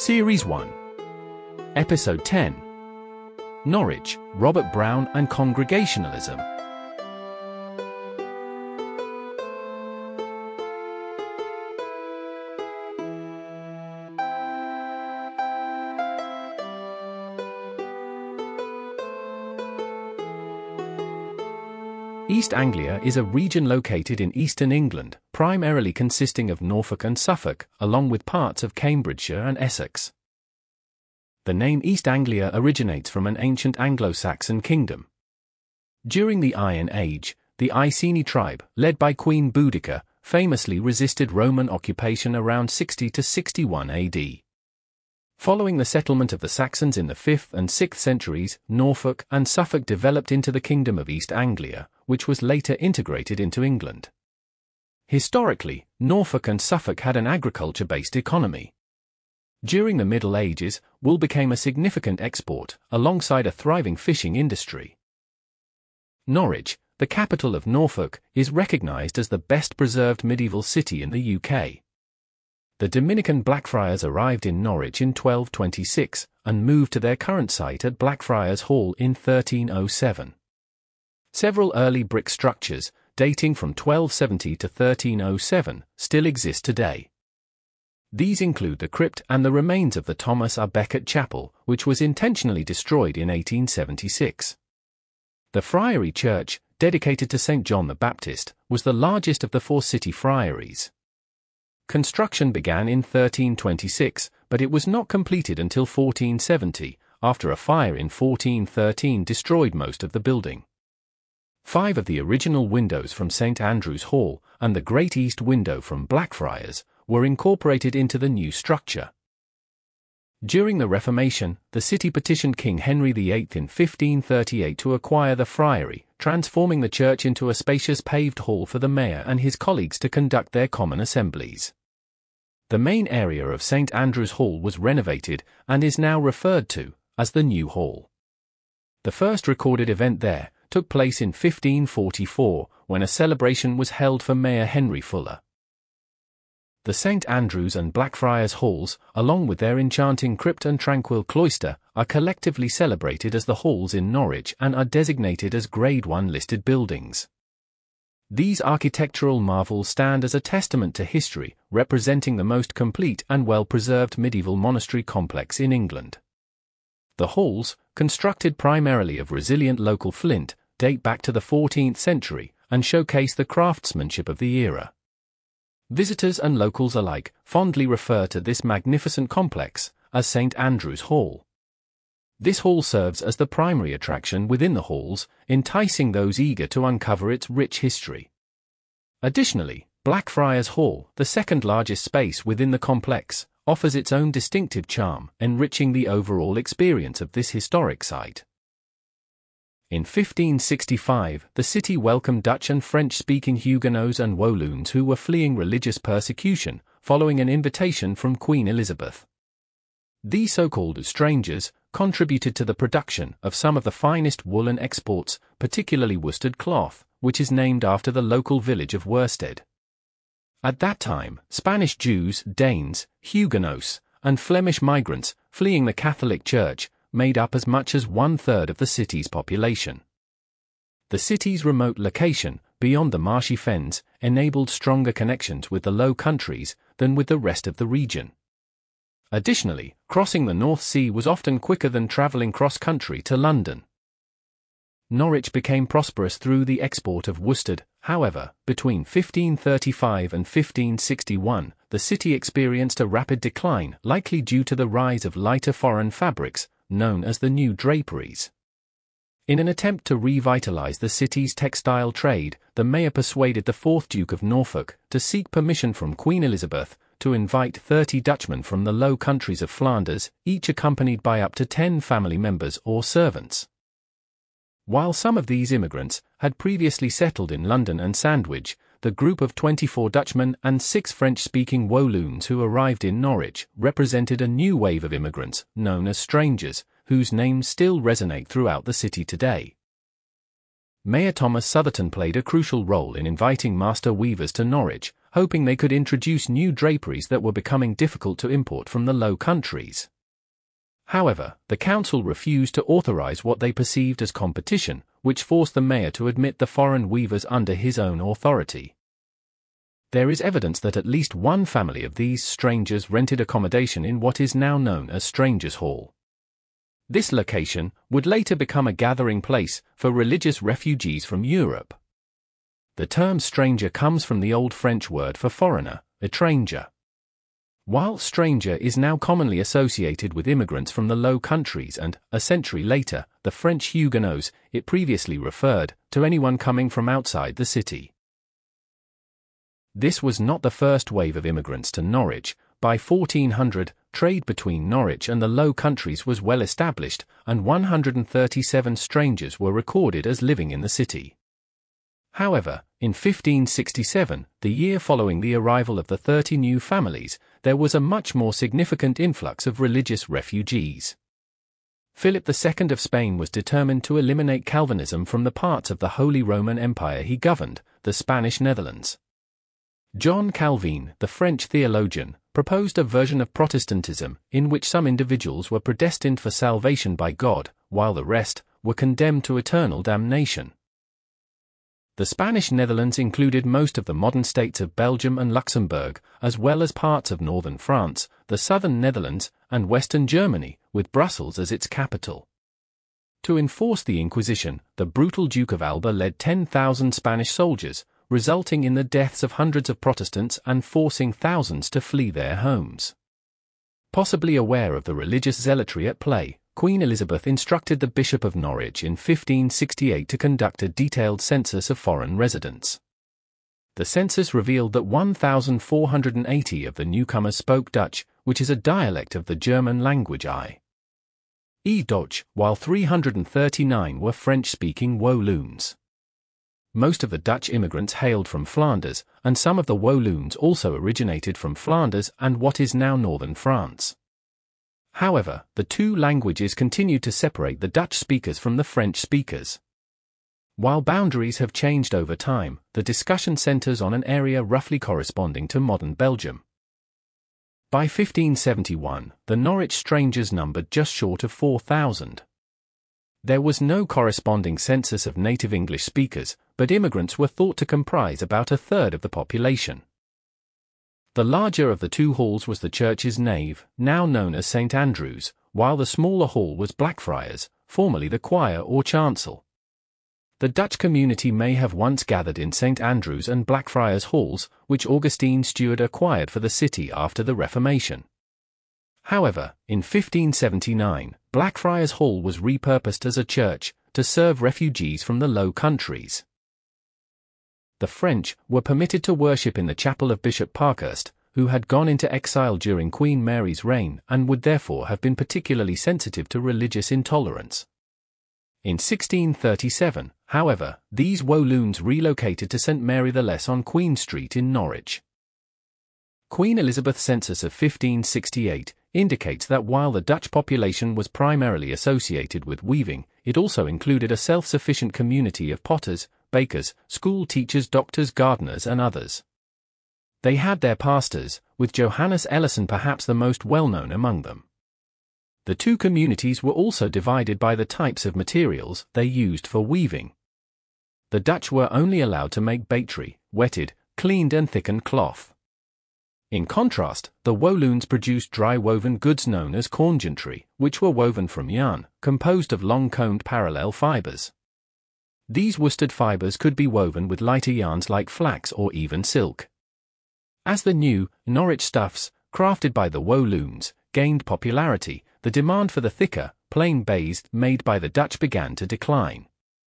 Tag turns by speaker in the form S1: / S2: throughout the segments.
S1: Series 1. Episode 10. Norwich, Robert Brown and Congregationalism. East Anglia is a region located in eastern England, primarily consisting of Norfolk and Suffolk, along with parts of Cambridgeshire and Essex. The name East Anglia originates from an ancient Anglo-Saxon kingdom. During the Iron Age, the Iceni tribe, led by Queen Boudica, famously resisted Roman occupation around 60 to 61 AD. Following the settlement of the Saxons in the 5th and 6th centuries, Norfolk and Suffolk developed into the Kingdom of East Anglia, which was later integrated into England. Historically, Norfolk and Suffolk had an agriculture-based economy. During the Middle Ages, wool became a significant export, alongside a thriving fishing industry. Norwich, the capital of Norfolk, is recognised as the best-preserved medieval city in the UK. The Dominican Blackfriars arrived in Norwich in 1226, and moved to their current site at Blackfriars Hall in 1307. Several early brick structures, dating from 1270 to 1307, still exist today. These include the crypt and the remains of the Thomas à Becket Chapel, which was intentionally destroyed in 1876. The Friary Church, dedicated to St. John the Baptist, was the largest of the four city friaries. Construction began in 1326, but it was not completed until 1470, after a fire in 1413 destroyed most of the building. 5 of the original windows from St. Andrew's Hall, and the Great East Window from Blackfriars, were incorporated into the new structure. During the Reformation, the city petitioned King Henry VIII in 1538 to acquire the friary, transforming the church into a spacious paved hall for the mayor and his colleagues to conduct their common assemblies. The main area of St. Andrew's Hall was renovated, and is now referred to as the New Hall. The first recorded event there took place in 1544, when a celebration was held for Mayor Henry Fuller. The St. Andrew's and Blackfriars Halls, along with their enchanting crypt and tranquil cloister, are collectively celebrated as the halls in Norwich and are designated as Grade 1 listed buildings. These architectural marvels stand as a testament to history, representing the most complete and well-preserved medieval monastery complex in England. The halls, constructed primarily of resilient local flint, date back to the 14th century, and showcase the craftsmanship of the era. Visitors and locals alike fondly refer to this magnificent complex as St. Andrew's Hall. This hall serves as the primary attraction within the halls, enticing those eager to uncover its rich history. Additionally, Blackfriars Hall, the second largest space within the complex, offers its own distinctive charm, enriching the overall experience of this historic site. In 1565, the city welcomed Dutch and French-speaking Huguenots and Walloons who were fleeing religious persecution, following an invitation from Queen Elizabeth. These so-called strangers contributed to the production of some of the finest woolen exports, particularly worsted cloth, which is named after the local village of Worsted. At that time, Spanish Jews, Danes, Huguenots, and Flemish migrants, fleeing the Catholic Church, made up as much as 1/3 of the city's population. The city's remote location, beyond the marshy fens, enabled stronger connections with the Low Countries than with the rest of the region. Additionally, crossing the North Sea was often quicker than travelling cross-country to London. Norwich became prosperous through the export of worsted. However, between 1535 and 1561, the city experienced a rapid decline, likely due to the rise of lighter foreign fabrics, known as the new draperies. In an attempt to revitalize the city's textile trade, the mayor persuaded the 4th Duke of Norfolk to seek permission from Queen Elizabeth to invite 30 Dutchmen from the Low Countries of Flanders, each accompanied by up to 10 family members or servants. While some of these immigrants had previously settled in London and Sandwich, the group of 24 Dutchmen and 6 French-speaking Walloons who arrived in Norwich represented a new wave of immigrants, known as strangers, whose names still resonate throughout the city today. Mayor Thomas Southerton played a crucial role in inviting master weavers to Norwich, hoping they could introduce new draperies that were becoming difficult to import from the Low Countries. However, the council refused to authorize what they perceived as competition, which forced the mayor to admit the foreign weavers under his own authority. There is evidence that at least one family of these strangers rented accommodation in what is now known as Strangers' Hall. This location would later become a gathering place for religious refugees from Europe. The term stranger comes from the Old French word for foreigner, étranger. While stranger is now commonly associated with immigrants from the Low Countries and, a century later, the French Huguenots, it previously referred to anyone coming from outside the city. This was not the first wave of immigrants to Norwich. By 1400, trade between Norwich and the Low Countries was well established, and 137 strangers were recorded as living in the city. However, in 1567, the year following the arrival of the 30 new families, there was a much more significant influx of religious refugees. Philip II of Spain was determined to eliminate Calvinism from the parts of the Holy Roman Empire he governed, the Spanish Netherlands. John Calvin, the French theologian, proposed a version of Protestantism in which some individuals were predestined for salvation by God, while the rest were condemned to eternal damnation. The Spanish Netherlands included most of the modern states of Belgium and Luxembourg, as well as parts of northern France, the southern Netherlands, and western Germany, with Brussels as its capital. To enforce the Inquisition, the brutal Duke of Alba led 10,000 Spanish soldiers, resulting in the deaths of hundreds of Protestants and forcing thousands to flee their homes. Possibly aware of the religious zealotry at play, Queen Elizabeth instructed the Bishop of Norwich in 1568 to conduct a detailed census of foreign residents. The census revealed that 1,480 of the newcomers spoke Dutch, which is a dialect of the German language i.e. Deutsch, while 339 were French-speaking Walloons. Most of the Dutch immigrants hailed from Flanders, and some of the Walloons also originated from Flanders and what is now northern France. However, the two languages continued to separate the Dutch speakers from the French speakers. While boundaries have changed over time, the discussion centers on an area roughly corresponding to modern Belgium. By 1571, the Norwich strangers numbered just short of 4,000. There was no corresponding census of native English speakers, but immigrants were thought to comprise about a third of the population. The larger of the two halls was the church's nave, now known as St. Andrew's, while the smaller hall was Blackfriars, formerly the choir or chancel. The Dutch community may have once gathered in St. Andrew's and Blackfriars halls, which Augustine Stewart acquired for the city after the Reformation. However, in 1579, Blackfriars Hall was repurposed as a church to serve refugees from the Low Countries. The French were permitted to worship in the chapel of Bishop Parkhurst, who had gone into exile during Queen Mary's reign and would therefore have been particularly sensitive to religious intolerance. In 1637, however, these Walloons relocated to St. Mary the Less on Queen Street in Norwich. Queen Elizabeth's census of 1568 indicates that while the Dutch population was primarily associated with weaving, it also included a self-sufficient community of potters, bakers, school teachers, doctors, gardeners and others. They had their pastors, with Johannes Ellison perhaps the most well-known among them. The two communities were also divided by the types of materials they used for weaving. The Dutch were only allowed to make battery, wetted, cleaned and thickened cloth. In contrast, the Walloons produced dry woven goods known as corngenterie, which were woven from yarn, composed of long-combed parallel fibers. These worsted fibers could be woven with lighter yarns like flax or even silk. As the new, Norwich stuffs, crafted by the Walloons, gained popularity, the demand for the thicker, plain baize made by the Dutch began to decline.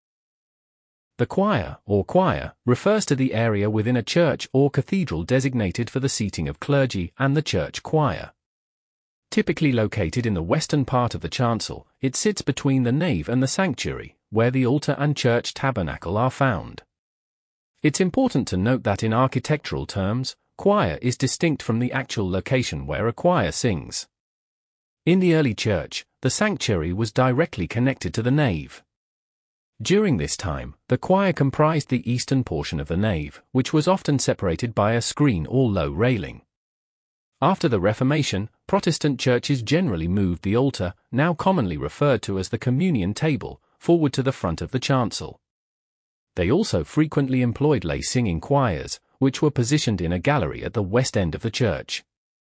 S1: The choir, or choir, refers to the area within a church or cathedral designated for the seating of clergy and the church choir. Typically located in the western part of the chancel, it sits between the nave and the sanctuary, where the altar and church tabernacle are found. It's important to note that in architectural terms, choir is distinct from the actual location where a choir sings. In the early church, the sanctuary was directly connected to the nave. During this time, the choir comprised the eastern portion of the nave, which was often separated by a screen or low railing. After the Reformation, Protestant churches generally moved the altar, now commonly referred to as the communion table, forward to the front of the chancel. They also frequently employed lay singing choirs, which were positioned in a gallery at the west end of the church.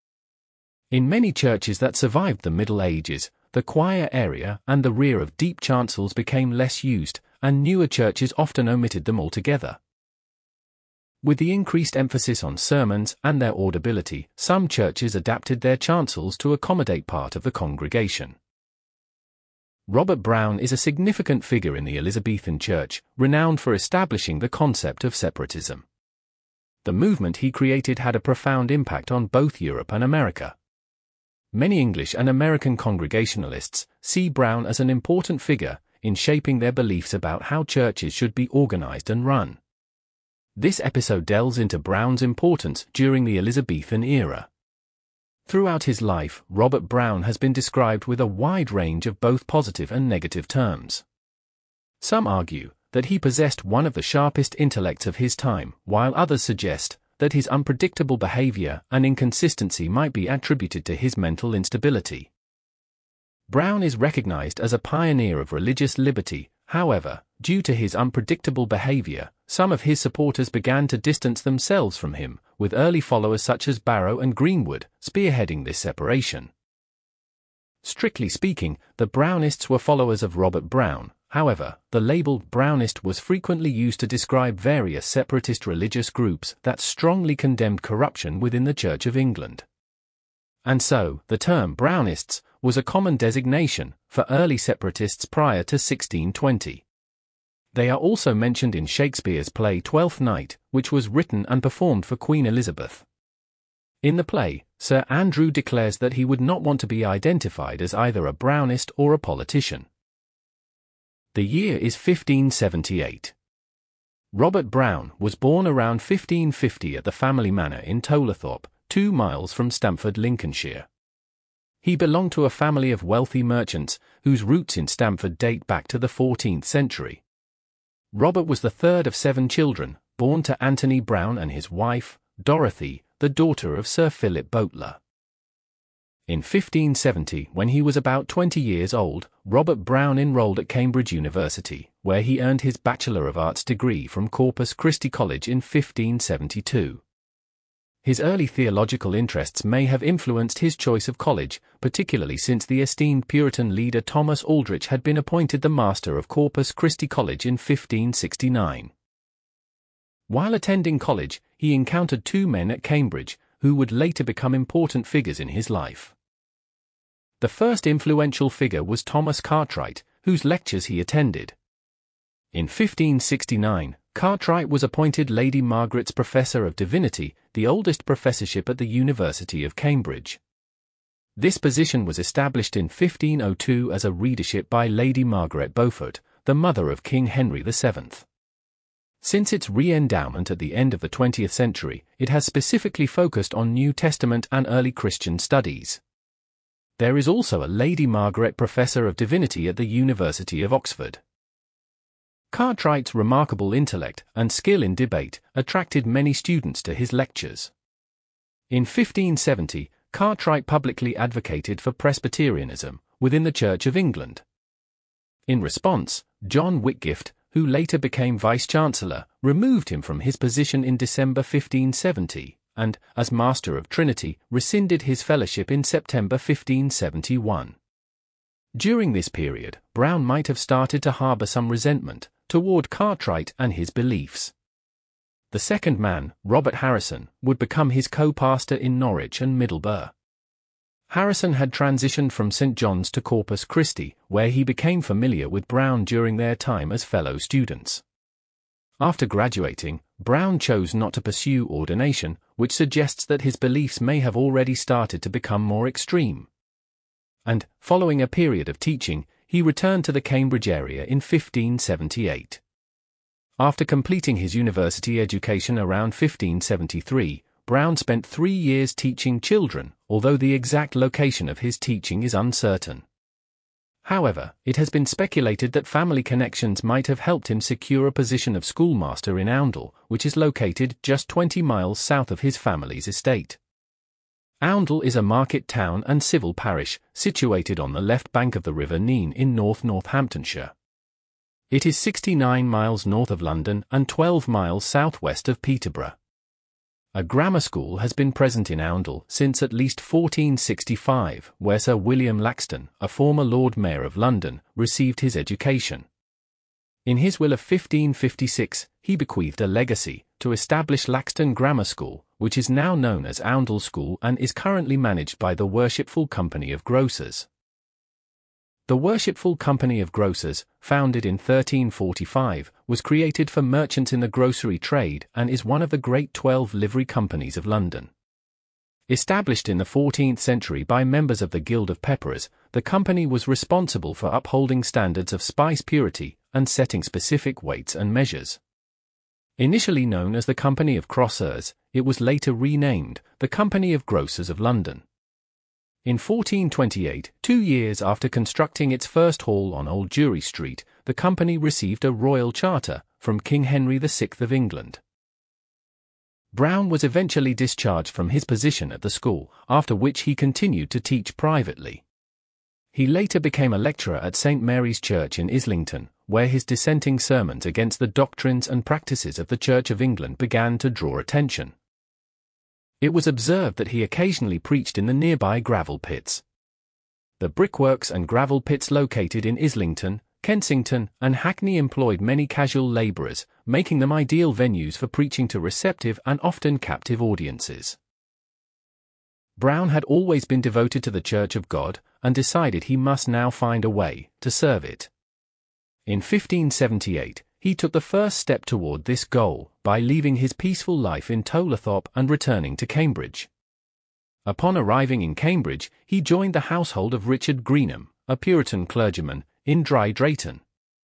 S1: In many churches that survived the Middle Ages, the choir area and the rear of deep chancels became less used, and newer churches often omitted them altogether. With the increased emphasis on sermons and their audibility, some churches adapted their chancels to accommodate part of the congregation. Robert Brown is a significant figure in the Elizabethan Church, renowned for establishing the concept of separatism. The movement he created had a profound impact on both Europe and America. Many English and American Congregationalists see Brown as an important figure in shaping their beliefs about how churches should be organized and run. This episode delves into Brown's importance during the Elizabethan era. Throughout his life, Robert Brown has been described with a wide range of both positive and negative terms. Some argue that he possessed one of the sharpest intellects of his time, while others suggest that his unpredictable behavior and inconsistency might be attributed to his mental instability. Brown is recognized as a pioneer of religious liberty. However, due to his unpredictable behavior, some of his supporters began to distance themselves from him, with early followers such as Barrow and Greenwood spearheading this separation. Strictly speaking, the Brownists were followers of Robert Brown. However, the label Brownist was frequently used to describe various separatist religious groups that strongly condemned corruption within the Church of England. And so, the term Brownists was a common designation for early separatists prior to 1620. They are also mentioned in Shakespeare's play Twelfth Night, which was written and performed for Queen Elizabeth. In the play, Sir Andrew declares that he would not want to be identified as either a Brownist or a politician. The year is 1578. Robert Brown was born around 1550 at the family manor in Tollerthorpe, 2 miles from Stamford, Lincolnshire. He belonged to a family of wealthy merchants, whose roots in Stamford date back to the 14th century. Robert was the third of 7 children, born to Anthony Brown and his wife, Dorothy, the daughter of Sir Philip Boteler. In 1570, when he was about 20 years old, Robert Brown enrolled at Cambridge University, where he earned his Bachelor of Arts degree from Corpus Christi College in 1572. His early theological interests may have influenced his choice of college, particularly since the esteemed Puritan leader Thomas Aldrich had been appointed the master of Corpus Christi College in 1569. While attending college, he encountered 2 men at Cambridge, who would later become important figures in his life. The first influential figure was Thomas Cartwright, whose lectures he attended. In 1569, Cartwright was appointed Lady Margaret's Professor of Divinity, the oldest professorship at the University of Cambridge. This position was established in 1502 as a readership by Lady Margaret Beaufort, the mother of King Henry VII. Since its re-endowment at the end of the 20th century, it has specifically focused on New Testament and early Christian studies. There is also a Lady Margaret Professor of Divinity at the University of Oxford. Cartwright's remarkable intellect and skill in debate attracted many students to his lectures. In 1570, Cartwright publicly advocated for Presbyterianism within the Church of England. In response, John Whitgift, who later became Vice-Chancellor, removed him from his position in December 1570, and, as Master of Trinity, rescinded his fellowship in September 1571. During this period, Brown might have started to harbour some resentment toward Cartwright and his beliefs. The second man, Robert Harrison, would become his co-pastor in Norwich and Middleborough. Harrison had transitioned from St. John's to Corpus Christi, where he became familiar with Brown during their time as fellow students. After graduating, Brown chose not to pursue ordination, which suggests that his beliefs may have already started to become more extreme. And, following a period of teaching, he returned to the Cambridge area in 1578. After completing his university education around 1573, Brown spent 3 years teaching children, although the exact location of his teaching is uncertain. However, it has been speculated that family connections might have helped him secure a position of schoolmaster in Oundle, which is located just 20 miles south of his family's estate. Oundle is a market town and civil parish, situated on the left bank of the River Nene in Northamptonshire. It is 69 miles north of London and 12 miles southwest of Peterborough. A grammar school has been present in Oundle since at least 1465, where Sir William Laxton, a former Lord Mayor of London, received his education. In his will of 1556, he bequeathed a legacy to establish Laxton Grammar School, which is now known as Oundle School and is currently managed by the Worshipful Company of Grocers. The Worshipful Company of Grocers, founded in 1345, was created for merchants in the grocery trade and is one of the great 12 livery companies of London. Established in the 14th century by members of the Guild of Pepperers, the company was responsible for upholding standards of spice purity and setting specific weights and measures. Initially known as the Company of Crossers, it was later renamed the Company of Grocers of London. In 1428, 2 years after constructing its first hall on Old Jewry Street, the company received a royal charter from King Henry VI of England. Brown was eventually discharged from his position at the school, after which he continued to teach privately. He later became a lecturer at St. Mary's Church in Islington, where his dissenting sermons against the doctrines and practices of the Church of England began to draw attention. It was observed that he occasionally preached in the nearby gravel pits. The brickworks and gravel pits located in Islington, Kensington, and Hackney employed many casual labourers, making them ideal venues for preaching to receptive and often captive audiences. Brown had always been devoted to the Church of God, and decided he must now find a way to serve it. In 1578, he took the first step toward this goal by leaving his peaceful life in Tolerthorpe and returning to Cambridge. Upon arriving in Cambridge, he joined the household of Richard Greenham, a Puritan clergyman, in Dry Drayton.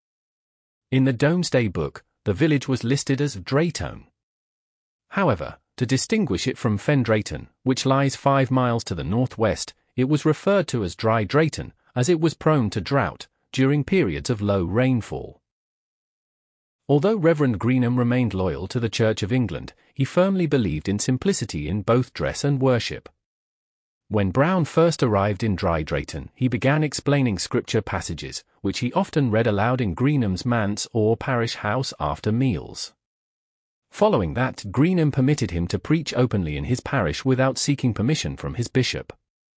S1: In the Domesday Book, the village was listed as Draytone. However, to distinguish it from Fen Drayton, which lies 5 miles to the northwest, it was referred to as Dry Drayton, as it was prone to drought during periods of low rainfall. Although Reverend Greenham remained loyal to the Church of England, he firmly believed in simplicity in both dress and worship. When Brown first arrived in Dry Drayton, he began explaining scripture passages, which he often read aloud in Greenham's manse or parish house after meals. Following that, Greenham permitted him to preach openly in his parish without seeking permission from his bishop.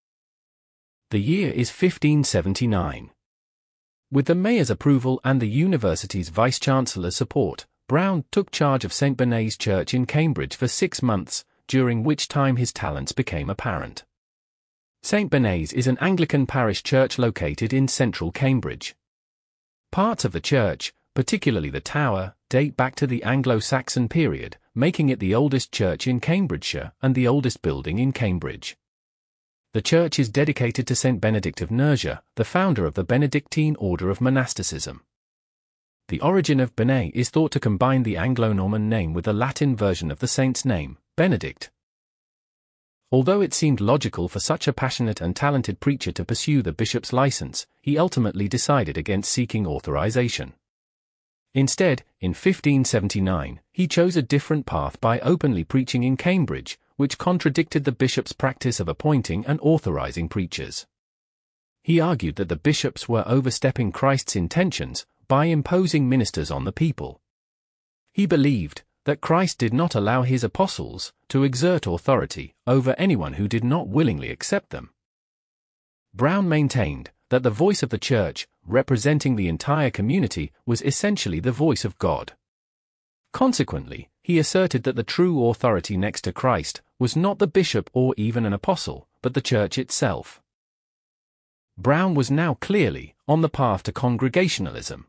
S1: The year is 1579. With the mayor's approval and the university's vice-chancellor's support, Brown took charge of St. Benays Church in Cambridge for 6 months, during which time his talents became apparent. St. Benays is an Anglican parish church located in central Cambridge. Parts of the church, particularly the tower, date back to the Anglo-Saxon period, making it the oldest church in Cambridgeshire and the oldest building in Cambridge. The church is dedicated to St. Benedict of Nursia, the founder of the Benedictine order of monasticism. The origin of Benay is thought to combine the Anglo-Norman name with the Latin version of the saint's name, Benedict. Although it seemed logical for such a passionate and talented preacher to pursue the bishop's license, he ultimately decided against seeking authorization. Instead, in 1579, he chose a different path by openly preaching in Cambridge, which contradicted the bishop's practice of appointing and authorizing preachers. He argued that the bishops were overstepping Christ's intentions by imposing ministers on the people. He believed that Christ did not allow his apostles to exert authority over anyone who did not willingly accept them. Brown maintained that the voice of the church, representing the entire community, was essentially the voice of God. Consequently, he asserted that the true authority next to Christ was not the bishop or even an apostle, but the church itself. Brown was now clearly on the path to Congregationalism.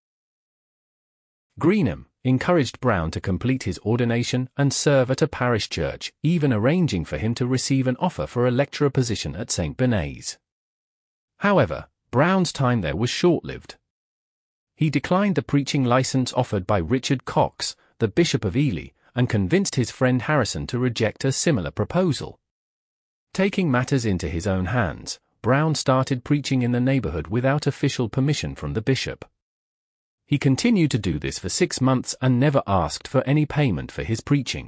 S1: Greenham encouraged Brown to complete his ordination and serve at a parish church, even arranging for him to receive an offer for a lecturer position at St. Benays. However, Brown's time there was short-lived. He declined the preaching license offered by Richard Cox, the Bishop of Ely, and convinced his friend Harrison to reject a similar proposal. Taking matters into his own hands, Brown started preaching in the neighborhood without official permission from the bishop. He continued to do this for 6 months and never asked for any payment for his preaching.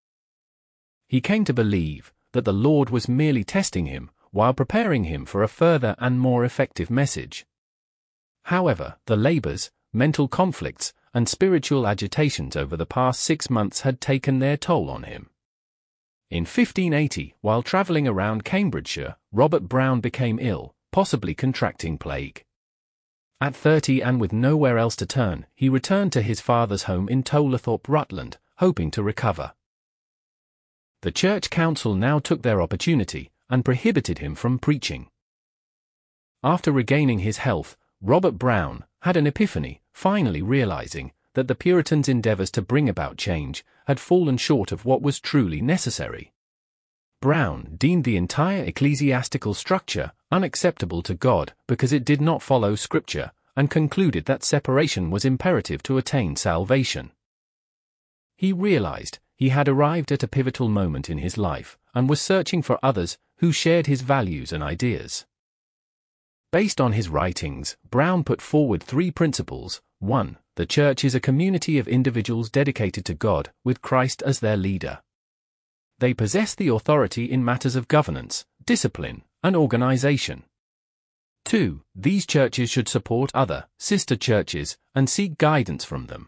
S1: He came to believe that the Lord was merely testing him while preparing him for a further and more effective message. However, the labors, mental conflicts, and spiritual agitations over the past 6 months had taken their toll on him. In 1580, while traveling around Cambridgeshire, Robert Brown became ill, possibly contracting plague. At 30 and with nowhere else to turn, he returned to his father's home in Tollerthorpe, Rutland, hoping to recover. The church council now took their opportunity and prohibited him from preaching. After regaining his health, Robert Brown had an epiphany, finally realizing that the Puritans' endeavors to bring about change had fallen short of what was truly necessary. Brown deemed the entire ecclesiastical structure unacceptable to God because it did not follow Scripture, and concluded that separation was imperative to attain salvation. He realized he had arrived at a pivotal moment in his life and was searching for others who shared his values and ideas. Based on his writings, Brown put forward 3 principles. 1. The church is a community of individuals dedicated to God, with Christ as their leader. They possess the authority in matters of governance, discipline, and organization. 2. These churches should support other, sister churches, and seek guidance from them.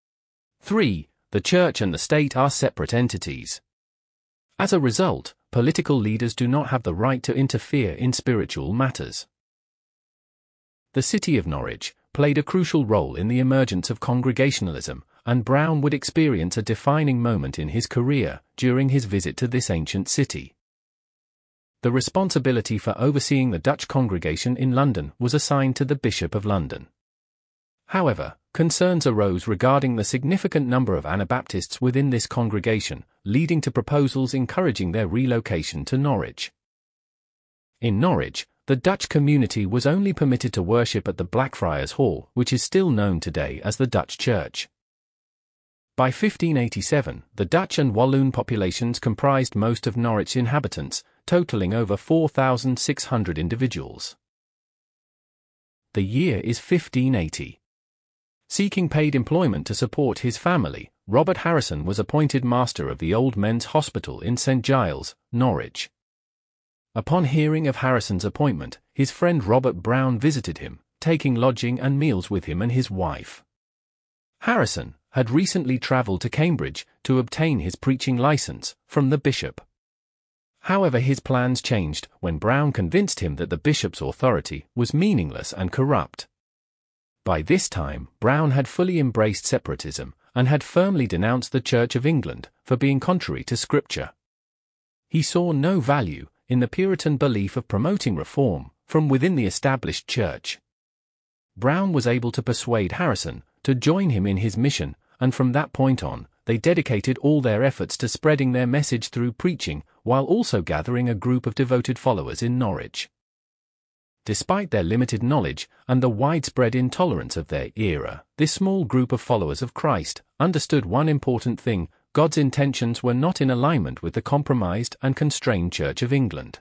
S1: 3. The church and the state are separate entities. As a result, political leaders do not have the right to interfere in spiritual matters. The city of Norwich played a crucial role in the emergence of Congregationalism, and Brown would experience a defining moment in his career during his visit to this ancient city. The responsibility for overseeing the Dutch congregation in London was assigned to the Bishop of London. However, concerns arose regarding the significant number of Anabaptists within this congregation, leading to proposals encouraging their relocation to Norwich. In Norwich, the Dutch community was only permitted to worship at the Blackfriars Hall, which is still known today as the Dutch Church. By 1587, the Dutch and Walloon populations comprised most of Norwich's inhabitants, totaling over 4,600 individuals. The year is 1580. Seeking paid employment to support his family, Robert Harrison was appointed master of the Old Men's Hospital in St. Giles, Norwich. Upon hearing of Harrison's appointment, his friend Robert Brown visited him, taking lodging and meals with him and his wife. Harrison had recently travelled to Cambridge to obtain his preaching license from the bishop. However, his plans changed when Brown convinced him that the bishop's authority was meaningless and corrupt. By this time, Brown had fully embraced separatism and had firmly denounced the Church of England for being contrary to Scripture. He saw no value in the Puritan belief of promoting reform from within the established church. Brown was able to persuade Harrison to join him in his mission, and from that point on, they dedicated all their efforts to spreading their message through preaching, while also gathering a group of devoted followers in Norwich. Despite their limited knowledge and the widespread intolerance of their era, this small group of followers of Christ understood one important thing: God's intentions were not in alignment with the compromised and constrained Church of England.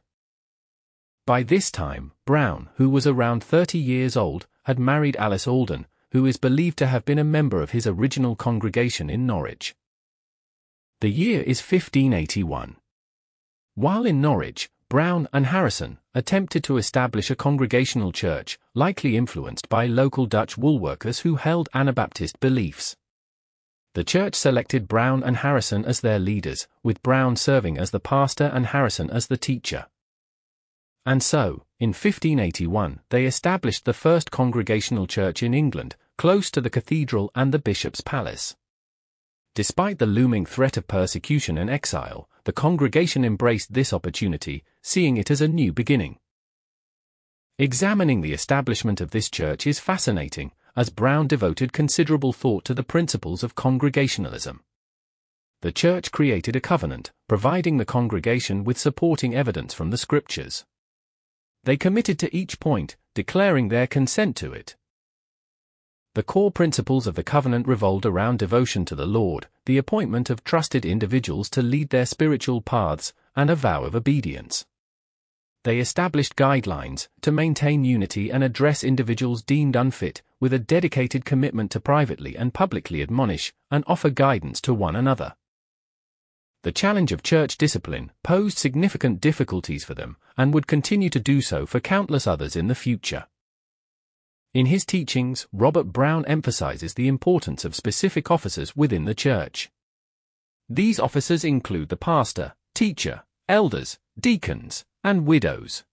S1: By this time, Brown, who was around 30 years old, had married Alice Alden, who is believed to have been a member of his original congregation in Norwich. The year is 1581. While in Norwich, Brown and Harrison attempted to establish a congregational church, likely influenced by local Dutch woolworkers who held Anabaptist beliefs. The church selected Brown and Harrison as their leaders, with Brown serving as the pastor and Harrison as the teacher. And so, in 1581, they established the first congregational church in England, close to the cathedral and the bishop's palace. Despite the looming threat of persecution and exile, the congregation embraced this opportunity, seeing it as a new beginning. Examining the establishment of this church is fascinating, as Brown devoted considerable thought to the principles of Congregationalism. The church created a covenant, providing the congregation with supporting evidence from the Scriptures. They committed to each point, declaring their consent to it. The core principles of the covenant revolved around devotion to the Lord, the appointment of trusted individuals to lead their spiritual paths, and a vow of obedience. They established guidelines to maintain unity and address individuals deemed unfit, with a dedicated commitment to privately and publicly admonish and offer guidance to one another. The challenge of church discipline posed significant difficulties for them, and would continue to do so for countless others in the future. In his teachings, Robert Brown emphasizes the importance of specific officers within the church. These officers include the pastor, teacher, elders, deacons, and widows.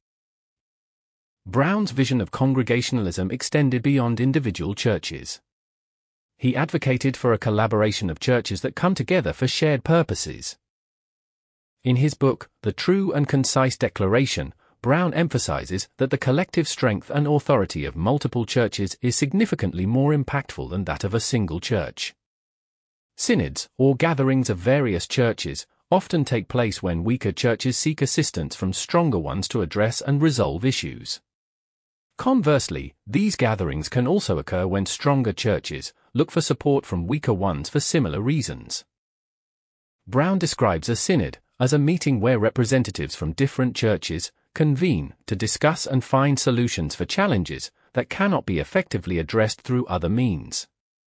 S1: Brown's vision of congregationalism extended beyond individual churches. He advocated for a collaboration of churches that come together for shared purposes. In his book, The True and Concise Declaration, Brown emphasizes that the collective strength and authority of multiple churches is significantly more impactful than that of a single church. Synods, or gatherings of various churches, often take place when weaker churches seek assistance from stronger ones to address and resolve issues. Conversely, these gatherings can also occur when stronger churches look for support from weaker ones for similar reasons. Brown describes a synod as a meeting where representatives from different churches convene to discuss and find solutions for challenges that cannot be effectively addressed through other means.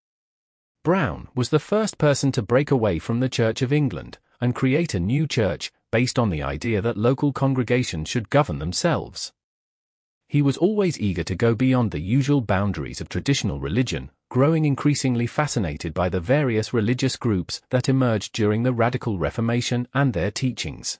S1: Brown was the first person to break away from the Church of England and create a new church based on the idea that local congregations should govern themselves. He was always eager to go beyond the usual boundaries of traditional religion, growing increasingly fascinated by the various religious groups that emerged during the Radical Reformation and their teachings.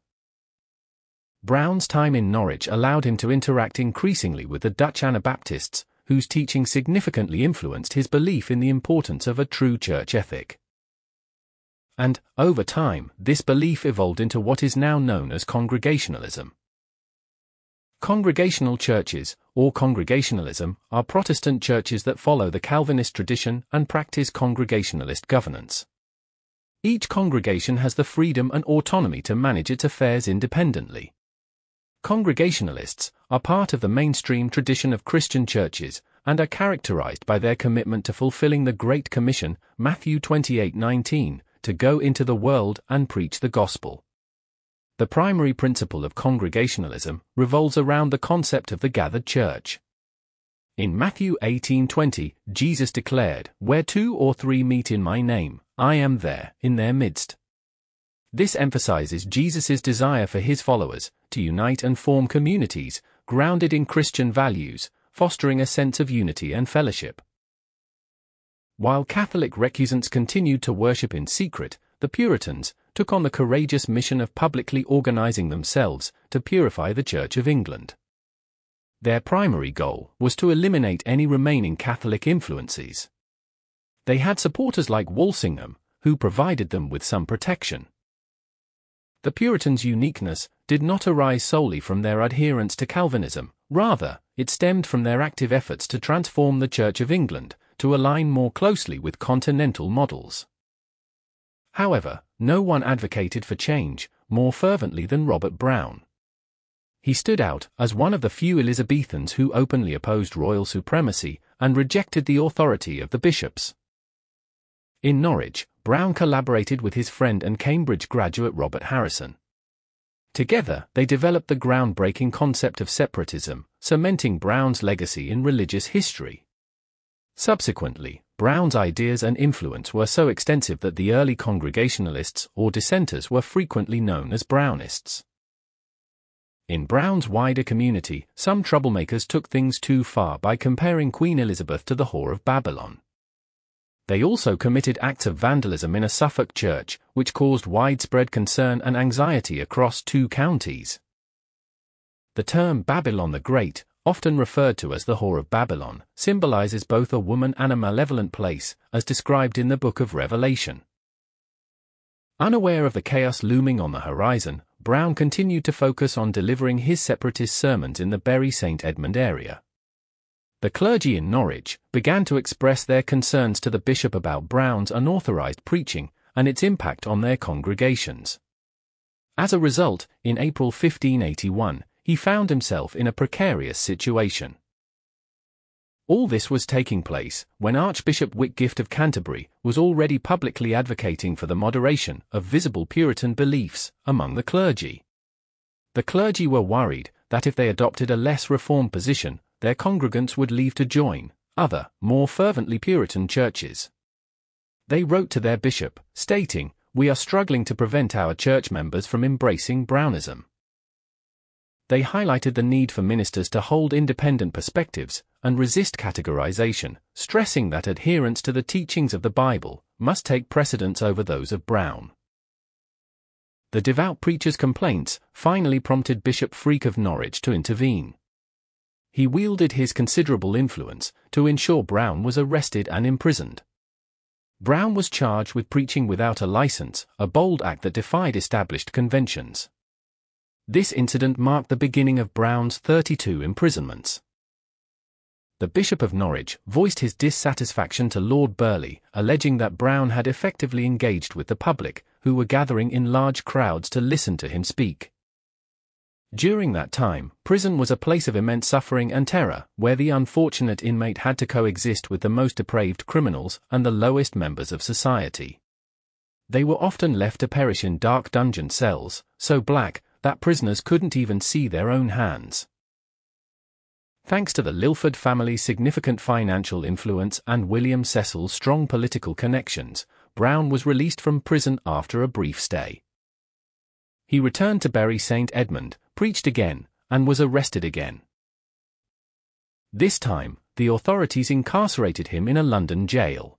S1: Brown's time in Norwich allowed him to interact increasingly with the Dutch Anabaptists, whose teaching significantly influenced his belief in the importance of a true church ethic. And, over time, this belief evolved into what is now known as Congregationalism. Congregational churches, or Congregationalism, are Protestant churches that follow the Calvinist tradition and practice Congregationalist governance. Each congregation has the freedom and autonomy to manage its affairs independently. Congregationalists are part of the mainstream tradition of Christian churches and are characterized by their commitment to fulfilling the Great Commission, Matthew 28:19, to go into the world and preach the gospel. The primary principle of Congregationalism revolves around the concept of the gathered church. In Matthew 18:20, Jesus declared, "Where 2 or 3 meet in my name, I am there, in their midst." This emphasizes Jesus' desire for his followers to unite and form communities grounded in Christian values, fostering a sense of unity and fellowship. While Catholic recusants continued to worship in secret, the Puritans took on the courageous mission of publicly organizing themselves to purify the Church of England. Their primary goal was to eliminate any remaining Catholic influences. They had supporters like Walsingham, who provided them with some protection. The Puritans' uniqueness did not arise solely from their adherence to Calvinism, rather, it stemmed from their active efforts to transform the Church of England to align more closely with continental models. However, no one advocated for change more fervently than Robert Brown. He stood out as one of the few Elizabethans who openly opposed royal supremacy and rejected the authority of the bishops. In Norwich, Brown collaborated with his friend and Cambridge graduate Robert Harrison. Together, they developed the groundbreaking concept of separatism, cementing Brown's legacy in religious history. Subsequently, Brown's ideas and influence were so extensive that the early Congregationalists or dissenters were frequently known as Brownists. In Brown's wider community, some troublemakers took things too far by comparing Queen Elizabeth to the Whore of Babylon. They also committed acts of vandalism in a Suffolk church, which caused widespread concern and anxiety across 2 counties. The term Babylon the Great, often referred to as the Whore of Babylon, symbolizes both a woman and a malevolent place, as described in the Book of Revelation. Unaware of the chaos looming on the horizon, Brown continued to focus on delivering his separatist sermons in the Bury St. Edmund area. The clergy in Norwich began to express their concerns to the bishop about Brown's unauthorized preaching and its impact on their congregations. As a result, in April 1581, he found himself in a precarious situation. All this was taking place when Archbishop Whitgift of Canterbury was already publicly advocating for the moderation of visible Puritan beliefs among the clergy. The clergy were worried that if they adopted a less reformed position, their congregants would leave to join other, more fervently Puritan churches. They wrote to their bishop, stating, "We are struggling to prevent our church members from embracing Brownism." They highlighted the need for ministers to hold independent perspectives and resist categorization, stressing that adherence to the teachings of the Bible must take precedence over those of Brown. The devout preacher's complaints finally prompted Bishop Freake of Norwich to intervene. He wielded his considerable influence to ensure Brown was arrested and imprisoned. Brown was charged with preaching without a license, a bold act that defied established conventions. This incident marked the beginning of Brown's 32 imprisonments. The Bishop of Norwich voiced his dissatisfaction to Lord Burleigh, alleging that Brown had effectively engaged with the public, who were gathering in large crowds to listen to him speak. During that time, prison was a place of immense suffering and terror, where the unfortunate inmate had to coexist with the most depraved criminals and the lowest members of society. They were often left to perish in dark dungeon cells, so black that prisoners couldn't even see their own hands. Thanks to the Lilford family's significant financial influence and William Cecil's strong political connections, Brown was released from prison after a brief stay. He returned to Bury St. Edmund, preached again, and was arrested again. This time, the authorities incarcerated him in a London jail.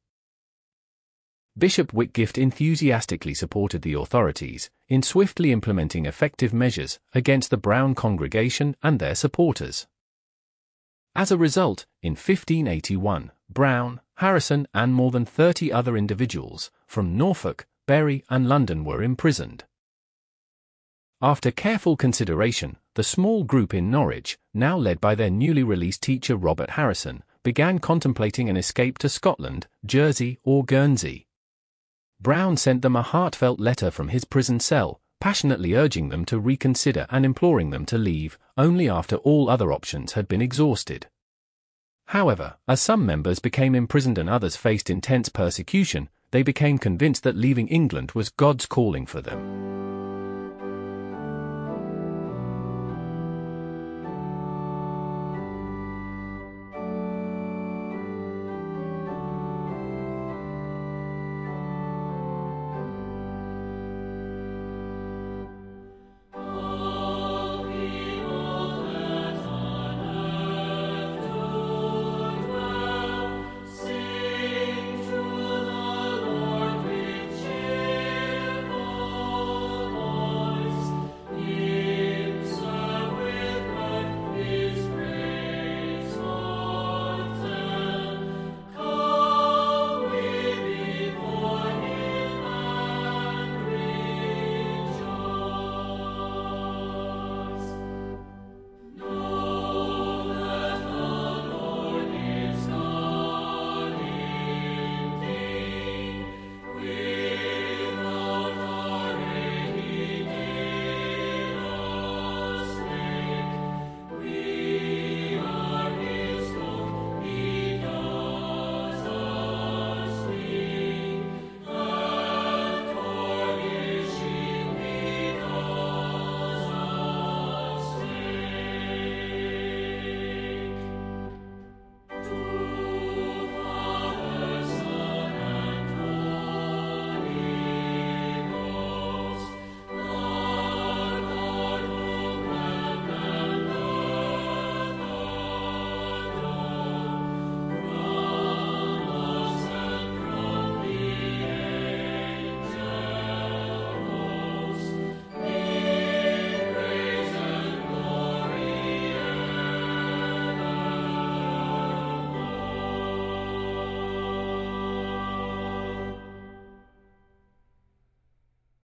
S1: Bishop Whitgift enthusiastically supported the authorities in swiftly implementing effective measures against the Brown congregation and their supporters. As a result, in 1581, Brown, Harrison and more than 30 other individuals from Norfolk, Bury and London were imprisoned. After careful consideration, the small group in Norwich, now led by their newly released teacher Robert Harrison, began contemplating an escape to Scotland, Jersey or Guernsey. Brown sent them a heartfelt letter from his prison cell, passionately urging them to reconsider and imploring them to leave, only after all other options had been exhausted. However, as some members became imprisoned and others faced intense persecution, they became convinced that leaving England was God's calling for them.